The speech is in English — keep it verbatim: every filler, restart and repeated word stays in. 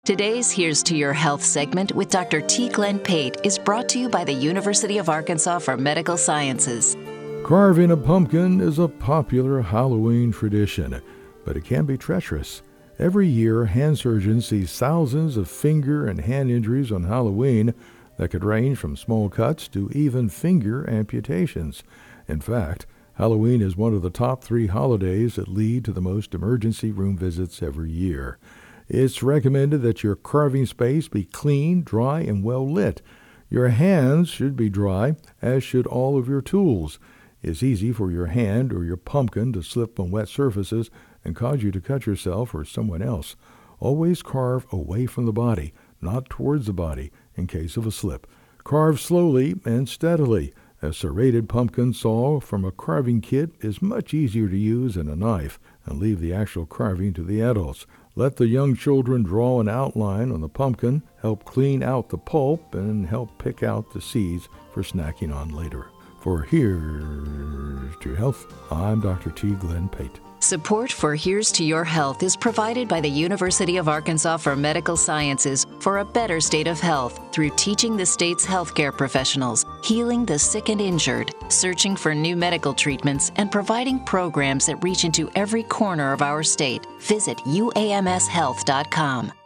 Today's Here's to Your Health segment with Doctor T. Glenn Pate is brought to you by the University of Arkansas for Medical Sciences. Carving a pumpkin is a popular Halloween tradition, but it can be treacherous. Every year, hand surgeons see thousands of finger and hand injuries on Halloween that could range from small cuts to even finger amputations. In fact, Halloween is one of the top three holidays that lead to the most emergency room visits every year. It's recommended that your carving space be clean, dry, and well lit. Your hands should be dry, as should all of your tools. It's easy for your hand or your pumpkin to slip on wet surfaces and cause you to cut yourself or someone else. Always carve away from the body, not towards the body, in case of a slip. Carve slowly and steadily. A serrated pumpkin saw from a carving kit is much easier to use than a knife, and leave the actual carving to the adults. Let the young children draw an outline on the pumpkin, help clean out the pulp, and help pick out the seeds for snacking on later. For Here's to Your Health, I'm Doctor T. Glenn Pate. Support for Here's to Your Health is provided by the University of Arkansas for Medical Sciences for a better state of health through teaching the state's healthcare professionals, healing the sick and injured, searching for new medical treatments, and providing programs that reach into every corner of our state. Visit U A M S health dot com.